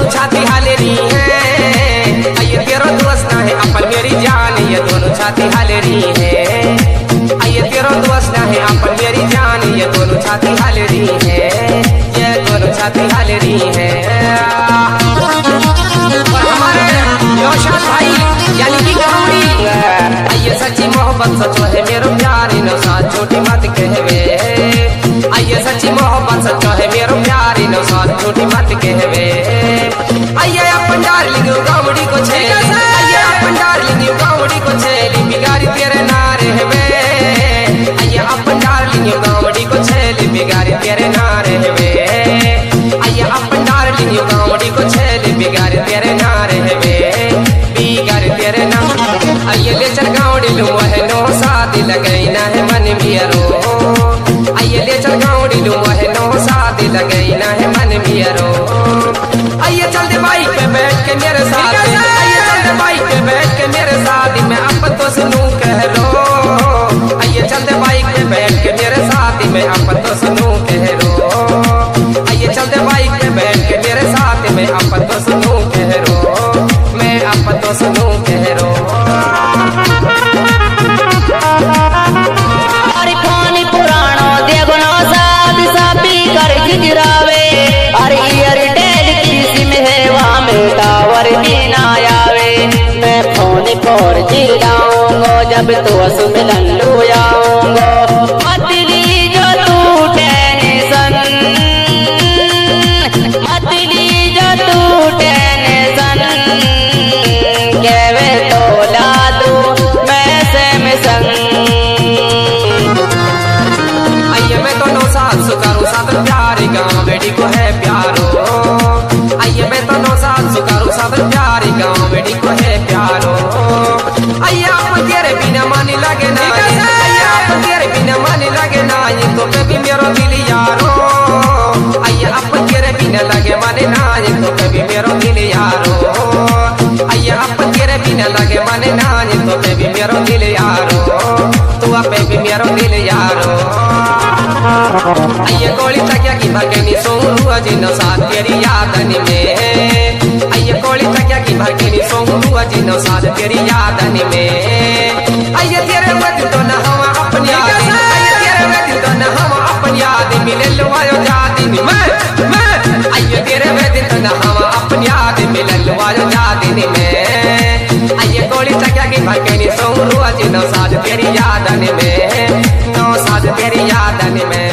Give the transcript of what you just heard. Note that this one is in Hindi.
दोनों छाती हालेरी है। ये तेरो दोस्त ना है अपन मेरी जान, ये दोनों छाती हालेरी है। ये तेरो दोस्त ना है अपन मेरी जान, ये दोनों छाती हालेरी है। ये दोनों छाती हालेरी है। और हमारे नौशाद भाई यानी कि गौरी, ये सच्ची मोहब्बत सच है मेरो प्यारी नौशाद छोटी मत कहवे। ये सच्ची मोहब्बत सच है मेरो प्यारी नौशाद छोटी मत कहवे। ये अपन डार्लिंग गौरी को छेली, ये अपन डार्लिंग गौरी को छेली बिगाड़ी तेरे नारे हवे। ये अपन डार्लिंग गौरी को छेली बिगाड़ी तेरे नारे हवे। ये अपन डार्लिंग गौरी को छेली बिगाड़ी तेरे नारे हवे। बिगाड़ी तेरे नारे ये ले चल गौरी लू है नो शादी लगई ना है मन मियरो। ये ले चल गौरी लू है नो शादी लगई ना है मन मियरो। ये चल दे बाइक पे बैठ के मेरे साथ, ये चल दे बाइक पे बैठ के मेरे साथ मैं अब तो सुनू कह लो। ये चल दे बाइक पे बैठ के मेरे साथ मैं अब तो सुनू कह लो। ये चल दे बाइक पे बैठ के मेरे साथ मैं अब तो सुनू कह रो। मैं अब तो सुनू कह रो। अरे खानी पुरानो देखो ना साथ सापी कर गिरावे। अरे एयरटेल की सिम है वहाँ में टावर भी ना आवे। मैं फोन पर जिलाऊंगा जब तो सुमिलन लो आऊंगा। मत लीजो तू टेंशन, मत लीजो तू टेंशन। केवे तो ला दू मैं से मिसन। मैं तो नौ साल सुकारू साथ प्यारी गाँव बेटी को है प्यारो। मैं तो नौ साल सुकारू साथ प्यारी गाँव बेटी को है प्यारो। अपन तेरे बिना मन लगे ना, अपन तेरे बिना मन लगे ना ये तो कभी मेरो दिल यारो। अपन तेरे बिना लगे मन ना ये तो कभी मेरो दिल यारो। अपन तेरे बिना लगे मन ना ये तो कभी मेरो दिल यारो। तू पे भी मेरो दिल यारो। ये कोली तकिया की भरकनी सोंगू अजिनो साथ तेरी यादन में। ये कोली तकिया की भरकनी सोंगू अजिनो साथ तेरी यादन में। ये तेरे वक्त तो न हम अपनी याद, ये तेरे वक्त तो न हम अपनी याद मिले लो आयो जादिन में। ये तेरे वक्त तो न हम अपनी याद मिले लो आयो जादिन में। ये कोली तकिया की भरकनी सोंगू अजिनो साथ तेरी यादन में। नो साथ तेरी यादन में।